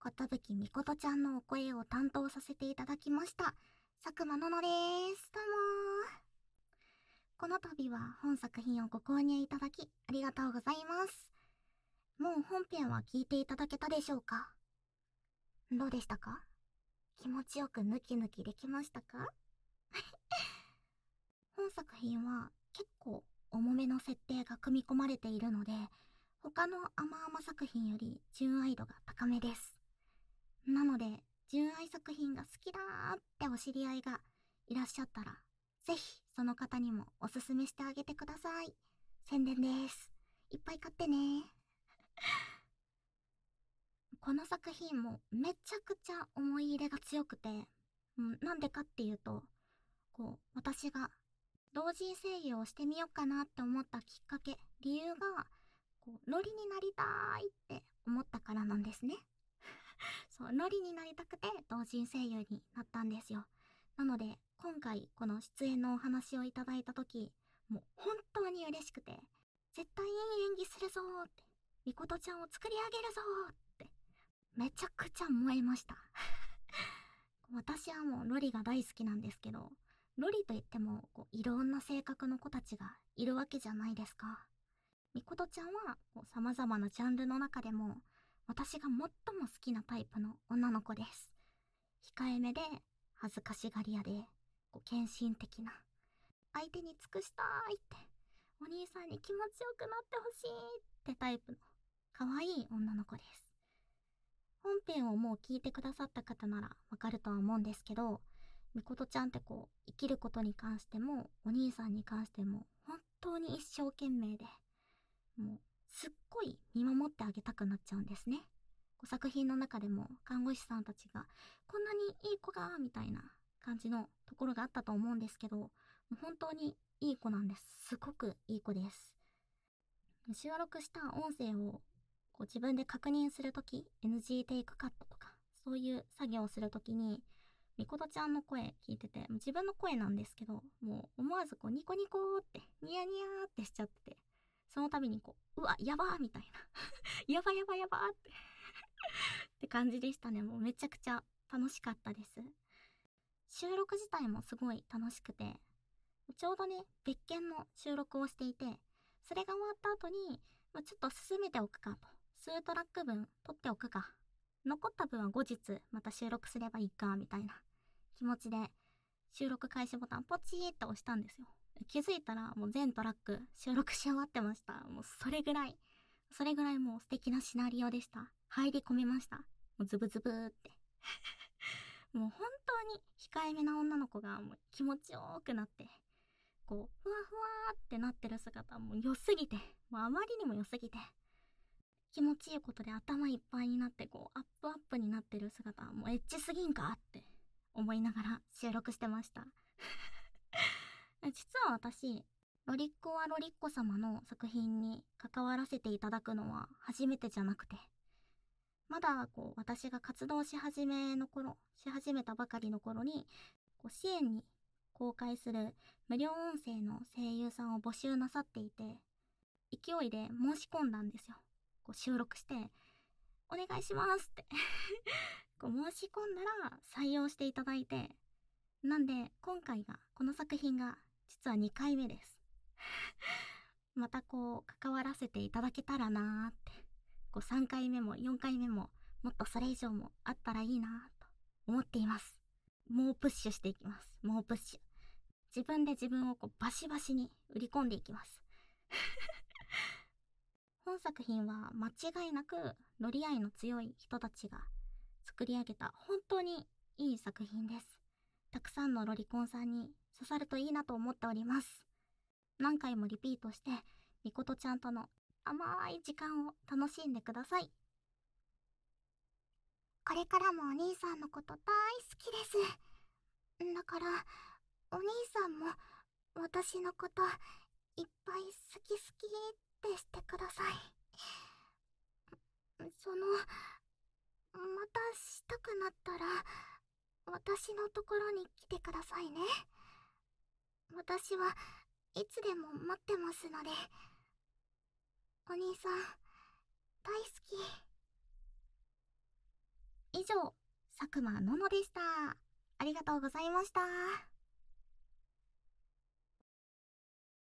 ことぶきみことちゃんのお声を担当させていただきました、佐久間ののです。どうもこの度は本作品をご購入いただきありがとうございます。もう本編は聞いていただけたでしょうか？どうでしたか？気持ちよくヌキヌキできましたか？本作品は結構重めの設定が組み込まれているので、他の甘々作品より純愛度が高めです。なので、純愛作品が好きだーってお知り合いがいらっしゃったら、ぜひその方にもおすすめしてあげてください。宣伝です。いっぱい買ってね。この作品もめちゃくちゃ思い入れが強くて、なんでかっていうと、私が同人声優をしてみようかなって思ったきっかけ、理由が、ロリになりたいって思ったからなんですね。そう、ロリになりたくて同人声優になったんですよ。なので、今回この出演のお話をいただいたとき、もう本当に嬉しくて、絶対いい演技するぞーって、みことちゃんを作り上げるぞーって、めちゃくちゃ燃えました。私はもうロリが大好きなんですけど、ロリといってもいろんな性格の子たちがいるわけじゃないですか。みことちゃんは様々なジャンルの中でも私が最も好きなタイプの女の子です。控えめで恥ずかしがり屋で献身的な、相手に尽くしたいってお兄さんに気持ちよくなってほしいってタイプの可愛い女の子です。本編をもう聞いてくださった方ならわかるとは思うんですけど、みことちゃんって生きることに関してもお兄さんに関しても本当に一生懸命で、もうすっごい見守ってあげたくなっちゃうんですね。作品の中でも看護師さんたちがこんなにいい子がみたいな感じのところがあったと思うんですけど、もう本当にいい子なんです。すごくいい子です。収録した音声を自分で確認するとき、NG テイクカットとかそういう作業をするときにみことちゃんの声聞いてて、自分の声なんですけど、もう思わずニコニコってニヤニヤーってしちゃってて、その度にうわやばーみたいなやばやばやばーってって感じでしたね。もうめちゃくちゃ楽しかったです。収録自体もすごい楽しくて、ちょうどね別件の収録をしていて、それが終わった後に、ちょっと進めておくかと、数トラック分撮っておくか、残った分は後日また収録すればいいかみたいな気持ちで収録開始ボタンポチーって押したんですよ。気づいたらもう全トラック収録し終わってました。もうそれぐらいもう素敵なシナリオでした。入り込みました。もうズブズブーってもう本当に控えめな女の子がもう気持ちよくなって、ふわふわーってなってる姿も良すぎて、もうあまりにも良すぎて、気持ちいいことで頭いっぱいになってアップアップになってる姿もうエッチすぎんかって思いながら収録してました実は私、ロリッコはロリッコ様の作品に関わらせていただくのは初めてじゃなくて、まだ私が活動し始めたばかりの頃に支援に公開する無料音声の声優さんを募集なさっていて、勢いで申し込んだんですよ。収録してお願いしますって申し込んだら採用していただいて、なんで今回がこの作品が実は2回目ですまた関わらせていただけたらなーって、3回目も4回目ももっとそれ以上もあったらいいなと思っています。もうプッシュしていきます。もうプッシュ。自分で自分をバシバシに売り込んでいきます本作品は間違いなくロリ愛の強い人たちが作り上げた本当にいい作品です。たくさんのロリコンさんに刺さるといいなと思っております。何回もリピートしてみことちゃんとの甘い時間を楽しんでください。これからもお兄さんのこと大好きです。だからお兄さんも私のこといっぱい好き好きってしてください。またしたくなったら私のところに来てくださいね。私はいつでも待ってますので。お兄さん大好き。 上、佐久間ののでした。ありがとうございました。